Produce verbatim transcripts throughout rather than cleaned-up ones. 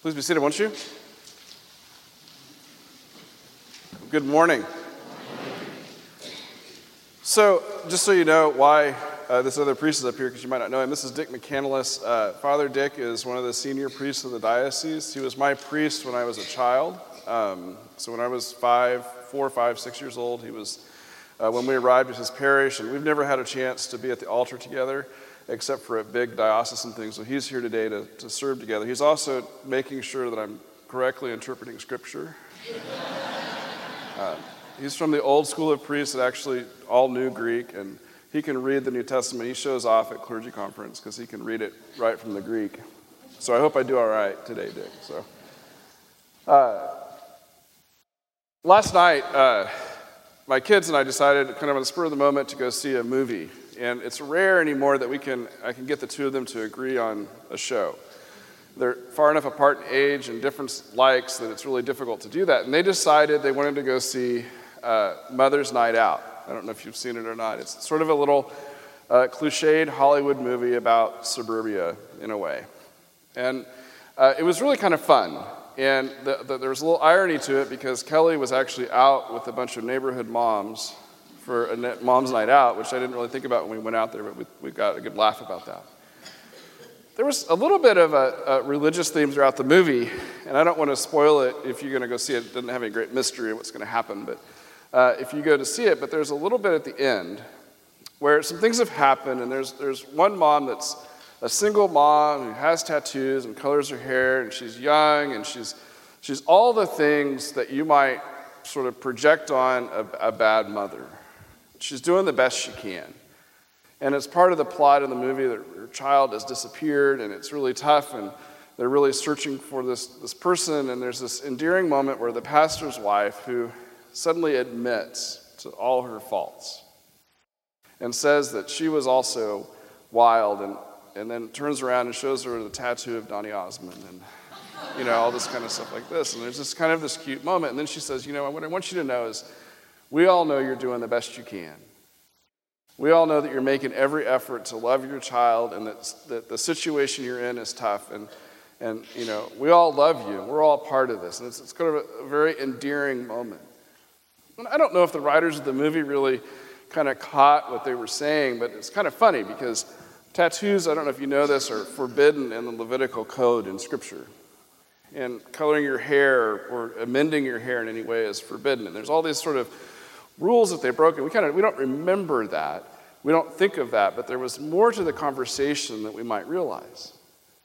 Please be seated, won't you? Good morning. So, just so you know why uh, this other priest is up here, because you might not know him, this is Dick McCandless. Uh, Father Dick is one of the senior priests of the diocese. He was my priest when I was a child. Um, so when I was five, four, five, six years old, he was, uh, when we arrived at his parish, and we've never had a chance to be at the altar together, except for at big diocesan things. So he's here today to, to serve together. He's also making sure that I'm correctly interpreting Scripture. Uh, he's from the old school of priests that actually all knew Greek, and he can read the New Testament. He shows off at clergy conference because he can read it right from the Greek. So I hope I do all right today, Dick. So, uh, last night, uh, my kids and I decided, kind of on the spur of the moment, to go see a movie. And it's rare anymore that we can I can get the two of them to agree on a show. They're far enough apart in age and different likes that it's really difficult to do that. And they decided they wanted to go see uh, Mother's Night Out. I don't know if you've seen it or not. It's sort of a little uh, cliched Hollywood movie about suburbia in a way. And uh, it was really kind of fun. And the, the, there was a little irony to it because Kelly was actually out with a bunch of neighborhood moms for a mom's night out, which I didn't really think about when we went out there, but we, we got a good laugh about that. There was a little bit of a, a religious theme throughout the movie, and I don't want to spoil it if you're going to go see it. It doesn't have any great mystery of what's going to happen, but uh, if you go to see it, but there's a little bit at the end where some things have happened, and there's there's one mom that's a single mom who has tattoos and colors her hair, and she's young, and she's she's all the things that you might sort of project on a, a bad mother. She's doing the best she can. And it's part of the plot of the movie that her child has disappeared, and it's really tough, and they're really searching for this, this person, and there's this endearing moment where the pastor's wife, who suddenly admits to all her faults and says that she was also wild, and, and then turns around and shows her the tattoo of Donny Osmond, and you know, all this kind of stuff like this. And there's this kind of this cute moment, and then she says, you know, what I want you to know is we all know you're doing the best you can. We all know that you're making every effort to love your child, and that, that the situation you're in is tough. And, and you know, we all love you. We're all part of this. And it's, it's kind of a, a very endearing moment. And I don't know if the writers of the movie really kind of caught what they were saying, but it's kind of funny because tattoos, I don't know if you know this, are forbidden in the Levitical code in Scripture. And coloring your hair or amending your hair in any way is forbidden. And there's all these sort of rules that they've broken. We kind of we don't remember that. We don't think of that, but there was more to the conversation that we might realize.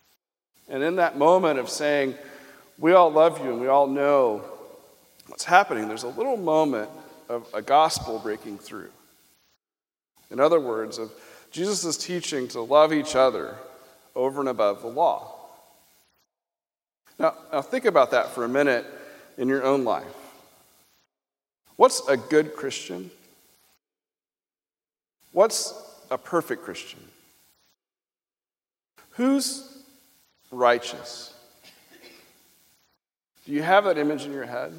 And in that moment of saying, we all love you and we all know what's happening, there's a little moment of a gospel breaking through. In other words, of Jesus' teaching to love each other over and above the law. Now, now think about that for a minute in your own life. What's a good Christian? What's a perfect Christian? Who's righteous? Do you have that image in your head?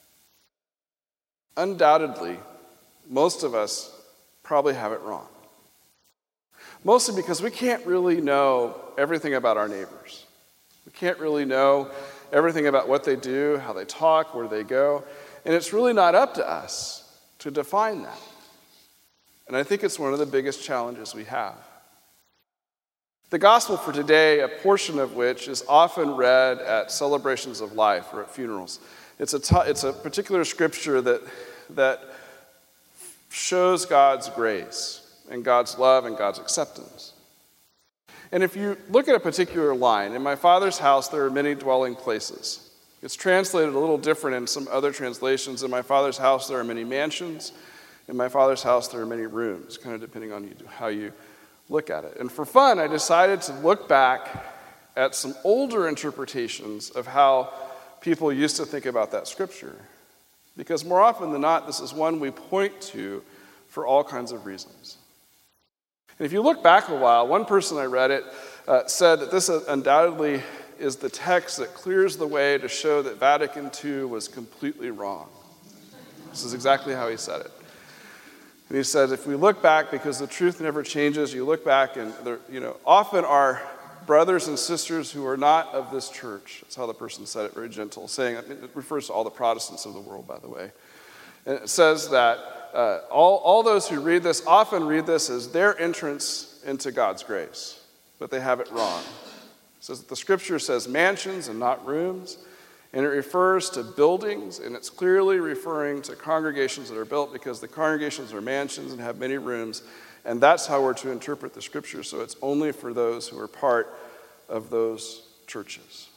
Undoubtedly, most of us probably have it wrong. Mostly because we can't really know everything about our neighbors. We can't really know everything about what they do, how they talk, where they go. And it's really not up to us to define that. And I think it's one of the biggest challenges we have. The gospel for today, a portion of which is often read at celebrations of life or at funerals. It's a, t- it's a particular scripture that, that shows God's grace and God's love and God's acceptance. And if you look at a particular line, in my Father's house there are many dwelling places. It's translated a little different in some other translations. In my Father's house there are many mansions. In my Father's house there are many rooms, kind of depending on you, how you look at it. And for fun, I decided to look back at some older interpretations of how people used to think about that scripture. Because more often than not, this is one we point to for all kinds of reasons. And if you look back a while, one person I read it uh, said that this undoubtedly is the text that clears the way to show that Vatican Two was completely wrong. This is exactly how he said it. And he said, if we look back, because the truth never changes, you look back and there, you know, often our brothers and sisters who are not of this church. That's how the person said it, very gentle, saying, it refers to all the Protestants of the world, by the way. And it says that uh, all, all those who read this often read this as their entrance into God's grace, but they have it wrong. It says that the scripture says mansions and not rooms, and it refers to buildings, and it's clearly referring to congregations that are built because the congregations are mansions and have many rooms, and that's how we're to interpret the scripture. So it's only for those who are part of those churches.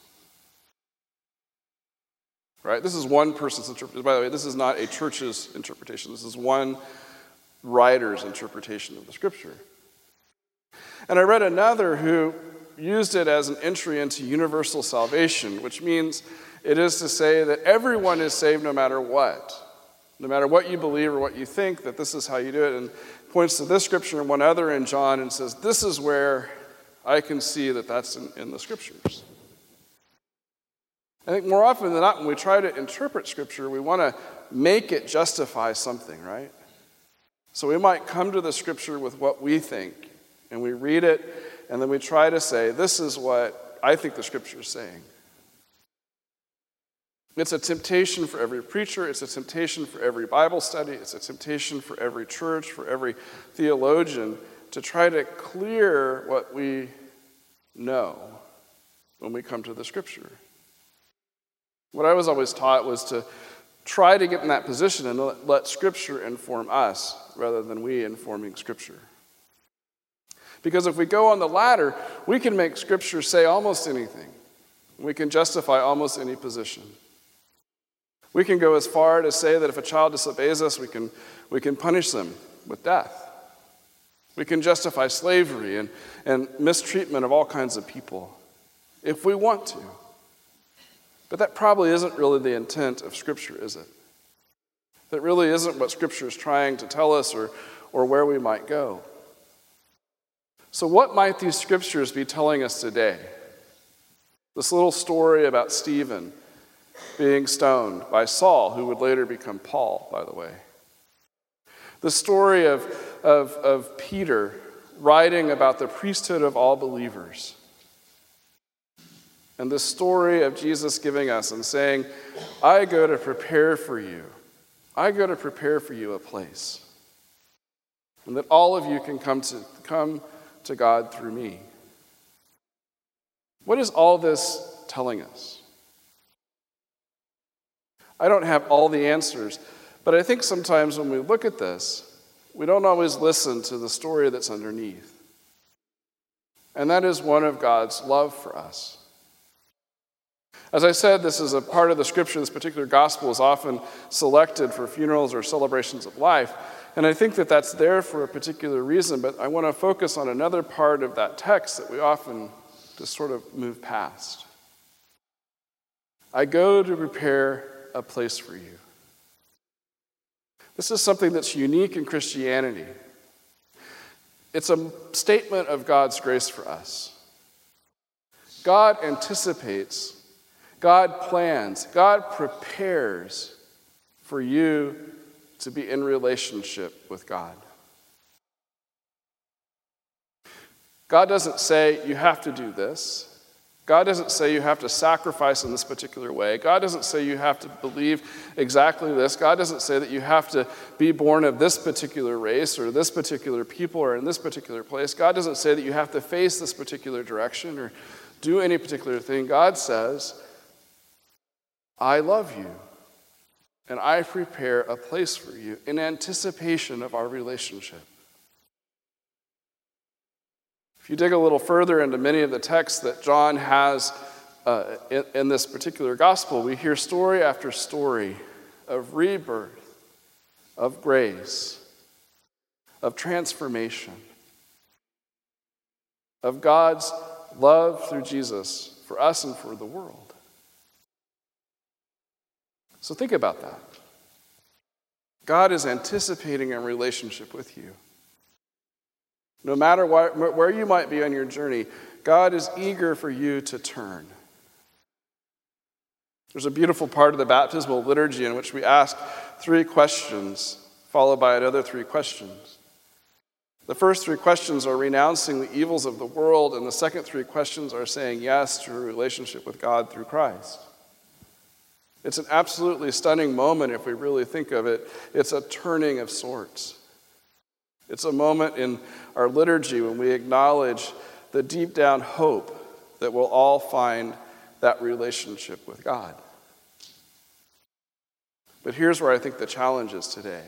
Right? This is one person's interpretation. By the way, this is not a church's interpretation. This is one writer's interpretation of the scripture. And I read another who used it as an entry into universal salvation, which means it is to say that everyone is saved no matter what. No matter what you believe or what you think, that this is how you do it. And points to this scripture and one other in John and says, this is where I can see that that's in, in the scriptures. I think more often than not, when we try to interpret scripture, we want to make it justify something, right? So we might come to the scripture with what we think, and we read it, and then we try to say, this is what I think the scripture is saying. It's a temptation for every preacher. It's a temptation for every Bible study. It's a temptation for every church, for every theologian, to try to clear what we know when we come to the scripture. What I was always taught was to try to get in that position and let, let scripture inform us rather than we informing scripture. Because if we go on the latter, we can make scripture say almost anything. We can justify almost any position. We can go as far to say that if a child disobeys us, we can, we can punish them with death. We can justify slavery and, and mistreatment of all kinds of people if we want to. But that probably isn't really the intent of Scripture, is it? That really isn't what Scripture is trying to tell us or, or where we might go. So what might these Scriptures be telling us today? This little story about Stephen being stoned by Saul, who would later become Paul, by the way. The story of, of, of Peter writing about the priesthood of all believers. And the story of Jesus giving us and saying, I go to prepare for you. I go to prepare for you a place. And that all of you can come to, come to God through me. What is all this telling us? I don't have all the answers, but I think sometimes when we look at this, we don't always listen to the story that's underneath. And that is one of God's love for us. As I said, this is a part of the scripture. This particular gospel is often selected for funerals or celebrations of life. And I think that that's there for a particular reason, but I want to focus on another part of that text that we often just sort of move past. I go to prepare a place for you. This is something that's unique in Christianity. It's a statement of God's grace for us. God anticipates, God plans, God prepares for you to be in relationship with God. God doesn't say, you have to do this. God doesn't say you have to sacrifice in this particular way. God doesn't say you have to believe exactly this. God doesn't say that you have to be born of this particular race or this particular people or in this particular place. God doesn't say that you have to face this particular direction or do any particular thing. God says, I love you, and I prepare a place for you in anticipation of our relationship. If you dig a little further into many of the texts that John has uh, in, in this particular gospel, we hear story after story of rebirth, of grace, of transformation, of God's love through Jesus for us and for the world. So think about that. God is anticipating a relationship with you. No matter why, where you might be on your journey, God is eager for you to turn. There's a beautiful part of the baptismal liturgy in which we ask three questions, followed by another three questions. The first three questions are renouncing the evils of the world, and the second three questions are saying yes to a relationship with God through Christ. It's an absolutely stunning moment if we really think of it. It's a turning of sorts. It's a moment in our liturgy when we acknowledge the deep down hope that we'll all find that relationship with God. But here's where I think the challenge is today.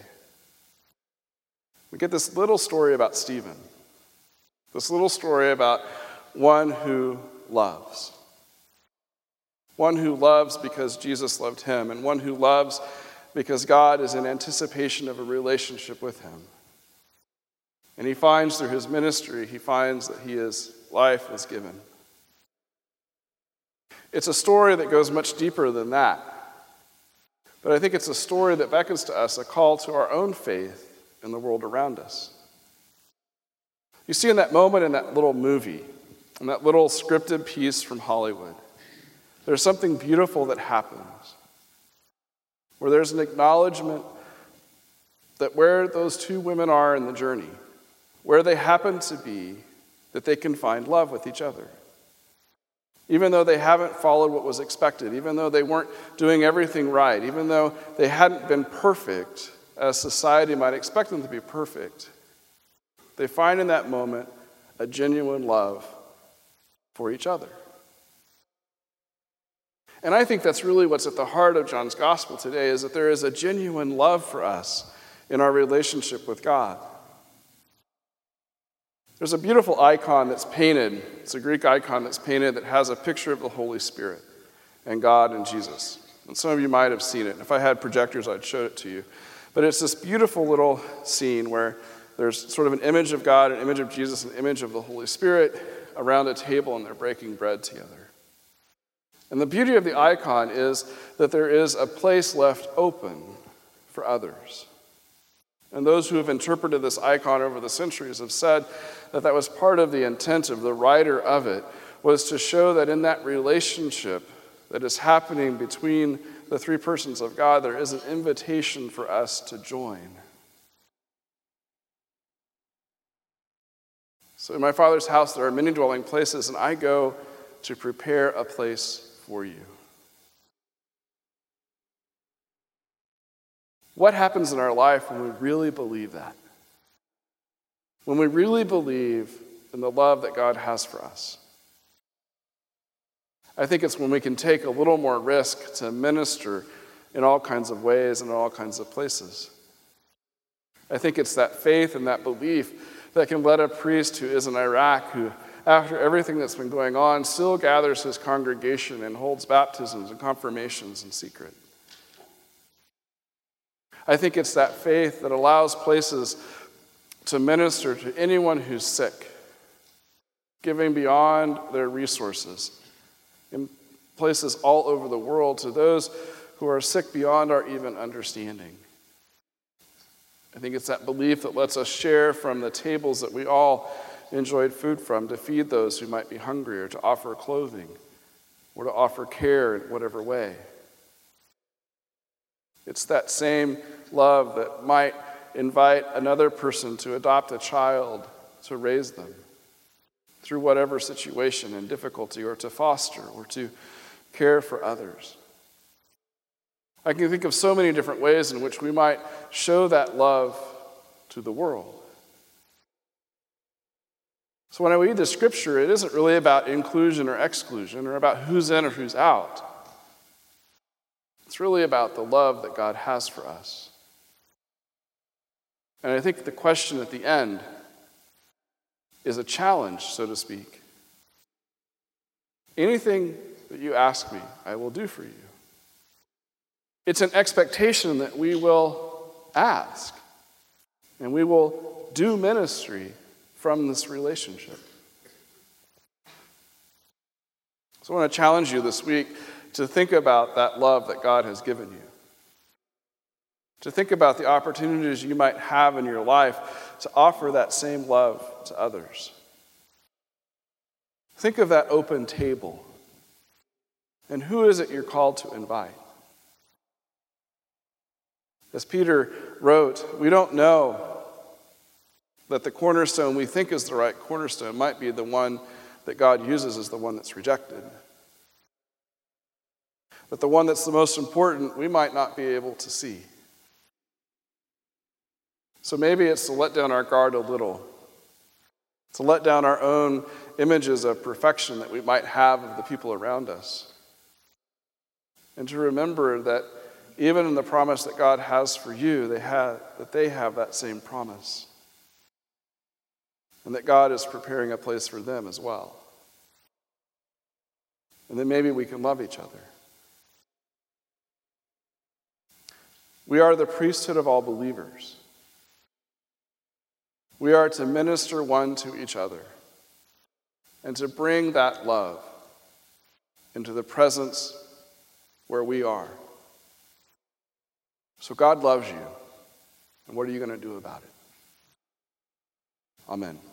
We get this little story about Stephen, this little story about one who loves. One who loves because Jesus loved him, and one who loves because God is in anticipation of a relationship with him. And he finds through his ministry, he finds that he is, life is given. It's a story that goes much deeper than that. But I think it's a story that beckons to us a call to our own faith in the world around us. You see, in that moment in that little movie, in that little scripted piece from Hollywood, there's something beautiful that happens, where there's an acknowledgement that where those two women are in the journey, where they happen to be, that they can find love with each other. Even though they haven't followed what was expected, even though they weren't doing everything right, even though they hadn't been perfect, as society might expect them to be perfect, they find in that moment a genuine love for each other. And I think that's really what's at the heart of John's gospel today, is that there is a genuine love for us in our relationship with God. There's a beautiful icon that's painted. It's a Greek icon that's painted that has a picture of the Holy Spirit and God and Jesus. And some of you might have seen it. If I had projectors, I'd show it to you. But it's this beautiful little scene where there's sort of an image of God, an image of Jesus, an image of the Holy Spirit around a table, and they're breaking bread together. And the beauty of the icon is that there is a place left open for others. And those who have interpreted this icon over the centuries have said that that was part of the intent of the writer of it, was to show that in that relationship that is happening between the three persons of God, there is an invitation for us to join. So in my Father's house there are many dwelling places, and I go to prepare a place for you. What happens in our life when we really believe that? When we really believe in the love that God has for us? I think it's when we can take a little more risk to minister in all kinds of ways and in all kinds of places. I think it's that faith and that belief that can let a priest who is in Iraq, who after everything that's been going on, still gathers his congregation and holds baptisms and confirmations in secret. I think it's that faith that allows places to minister to anyone who's sick, giving beyond their resources, in places all over the world to those who are sick beyond our even understanding. I think it's that belief that lets us share from the tables that we all enjoyed food from, to feed those who might be hungry, or to offer clothing, or to offer care in whatever way. It's that same love that might invite another person to adopt a child, to raise them through whatever situation and difficulty, or to foster, or to care for others. I can think of so many different ways in which we might show that love to the world. So when I read the scripture, it isn't really about inclusion or exclusion, or about who's in or who's out. It's really about the love that God has for us. And I think the question at the end is a challenge, so to speak. Anything that you ask me, I will do for you. It's an expectation that we will ask, and we will do ministry from this relationship. So I want to challenge you this week to think about that love that God has given you. To think about the opportunities you might have in your life to offer that same love to others. Think of that open table. And who is it you're called to invite? As Peter wrote, we don't know That the cornerstone we think is the right cornerstone might be the one that God uses as the one that's rejected. That the one that's the most important we might not be able to see. So maybe it's to let down our guard a little, to let down our own images of perfection that we might have of the people around us, and to remember that even in the promise that God has for you, they have, that they have that same promise, and that God is preparing a place for them as well. And then maybe we can love each other. We are the priesthood of all believers. We are to minister one to each other and to bring that love into the presence where we are. So God loves you, and what are you going to do about it? Amen.